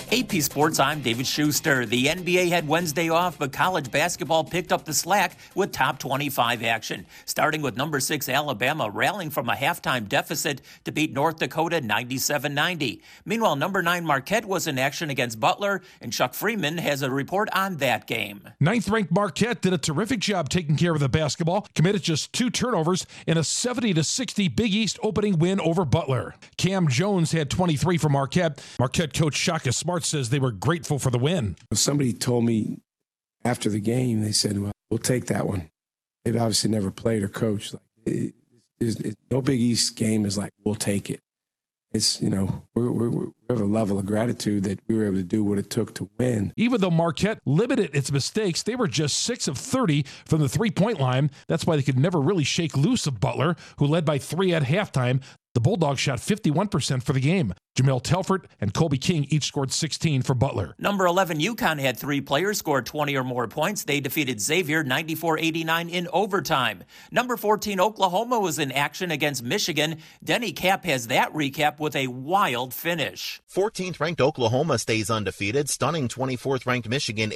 AP Sports, I'm David Schuster. The NBA had Wednesday off, but college basketball picked up the slack with top 25 action. Starting with number 6 Alabama rallying from a halftime deficit to beat North Dakota 97-90. Meanwhile, number 9 Marquette was in action against Butler, and Chuck Freeman has a report on that game. 9th-ranked Marquette did a terrific job taking care of the basketball, committed just 2 turnovers in a 70-60 Big East opening win over Butler. Cam Jones had 23 for Marquette. Marquette coach Shaka Smart says they were grateful for the win. Somebody told me after the game, they said, well, we'll take that one. They've obviously never played or coached. No Big East game is like, we'll take it. It's, we have a level of gratitude that we were able to do what it took to win. Even though Marquette limited its mistakes, they were just 6 of 30 from the three-point line. That's why they could never really shake loose of Butler, who led by 3 at halftime. The Bulldogs shot 51% for the game. Jamel Telford and Kobe King each scored 16 for Butler. Number 11 UConn had 3 players score 20 or more points. They defeated Xavier 94-89 in overtime. Number 14 Oklahoma was in action against Michigan. Denny Cap has that recap with a wild finish. 14th-ranked Oklahoma stays undefeated, stunning 24th-ranked Michigan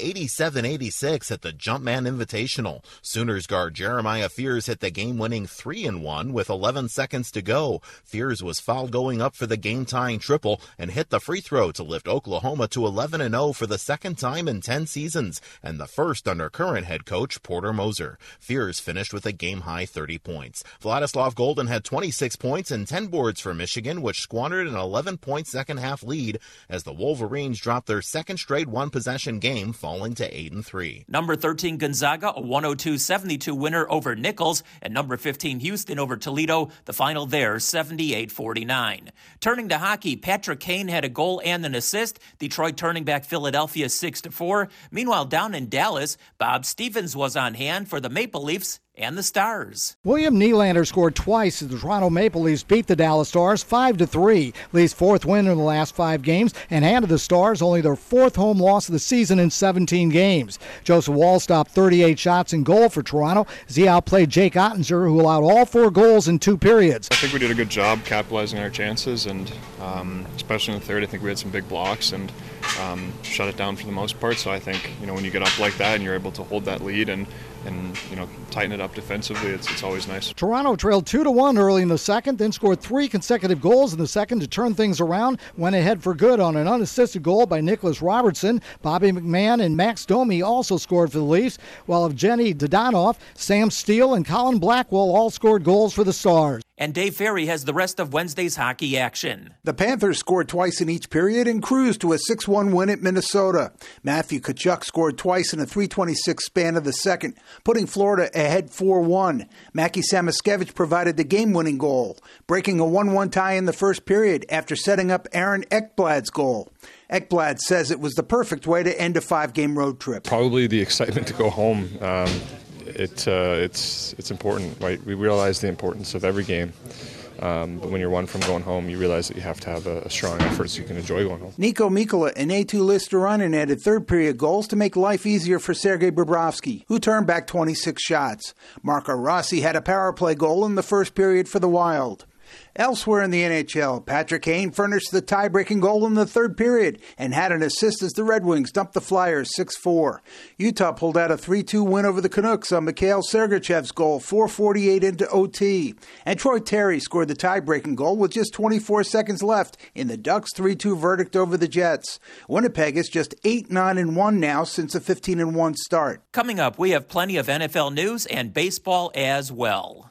87-86 at the Jumpman Invitational. Sooners guard Jeremiah Fears hit the game-winning 3-1 with 11 seconds to go. Fears was fouled going up for the game-tying triple and hit the free throw to lift Oklahoma to 11-0 for the second time in 10 seasons and the first under current head coach Porter Moser. Fears finished with a game-high 30 points. Vladislav Golden had 26 points and 10 boards for Michigan, which squandered an 11-point second-half lead as the Wolverines dropped their second straight one-possession game, falling to 8-3. Number 13 Gonzaga, a 102-72 winner over Nichols, and number 15 Houston over Toledo. The final there, 78-49. Turning to hockey, Patrick Kane had a goal and an assist. Detroit turning back Philadelphia 6-4. Meanwhile, down in Dallas, Bob Stevens was on hand for the Maple Leafs and the Stars. William Nylander scored twice as the Toronto Maple Leafs beat the Dallas Stars 5-3. Leafs' 4th win in the last 5 games and handed the Stars only their 4th home loss of the season in 17 games. Joseph Woll stopped 38 shots in goal for Toronto as he outplayed Jake Ottinger, who allowed all 4 goals in 2 periods. I think we did a good job capitalizing on our chances, and especially in the third, I think we had some big blocks and shut it down for the most part. So I think, when you get up like that and you're able to hold that lead and tighten it up defensively, it's always nice. Toronto trailed 2-1 early in the second, then scored 3 consecutive goals in the second to turn things around. Went ahead for good on an unassisted goal by Nicholas Robertson. Bobby McMahon and Max Domi also scored for the Leafs, while Evgeny Dodonov, Sam Steele, and Colin Blackwell all scored goals for the Stars. And Dave Ferry has the rest of Wednesday's hockey action. The Panthers scored twice in each period and cruised to a 6-1 win at Minnesota. Matthew Tkachuk scored twice in a 3:26 span of the second, putting Florida ahead 4-1. Mackie Samoskevich provided the game-winning goal, breaking a 1-1 tie in the first period after setting up Aaron Ekblad's goal. Ekblad says it was the perfect way to end a 5-game road trip. Probably the excitement to go home. It's important, right? We realize the importance of every game. But when you're one from going home, you realize that you have to have a strong effort so you can enjoy going home. Nico Mikkola and Eetu Listerainen added third-period goals to make life easier for Sergei Bobrovsky, who turned back 26 shots. Marco Rossi had a power play goal in the first period for the Wild. Elsewhere in the NHL, Patrick Kane furnished the tie-breaking goal in the third period and had an assist as the Red Wings dumped the Flyers 6-4. Utah pulled out a 3-2 win over the Canucks on Mikhail Sergachev's goal, 4:48 into OT. And Troy Terry scored the tie-breaking goal with just 24 seconds left in the Ducks' 3-2 verdict over the Jets. Winnipeg is just 8-9-1 now since a 15-1 start. Coming up, we have plenty of NFL news and baseball as well.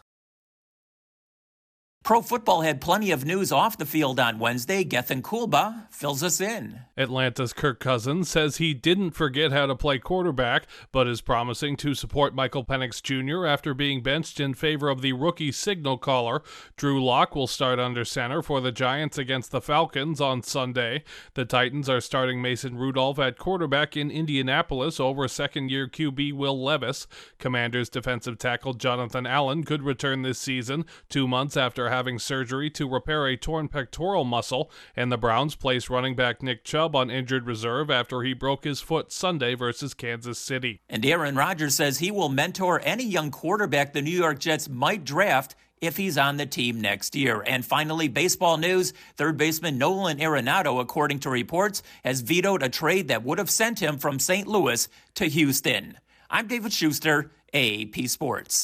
Pro football had plenty of news off the field on Wednesday. Gethin Kulba fills us in. Atlanta's Kirk Cousins says he didn't forget how to play quarterback, but is promising to support Michael Penix Jr. after being benched in favor of the rookie signal caller. Drew Lock will start under center for the Giants against the Falcons on Sunday. The Titans are starting Mason Rudolph at quarterback in Indianapolis over second-year QB Will Levis. Commanders defensive tackle Jonathan Allen could return this season, 2 months after having surgery to repair a torn pectoral muscle, and the Browns place running back Nick Chubb on injured reserve after he broke his foot Sunday versus Kansas City. And Aaron Rodgers says he will mentor any young quarterback the New York Jets might draft if he's on the team next year. And finally, baseball news. Third baseman Nolan Arenado, according to reports, has vetoed a trade that would have sent him from St. Louis to Houston. I'm David Schuster, AP Sports.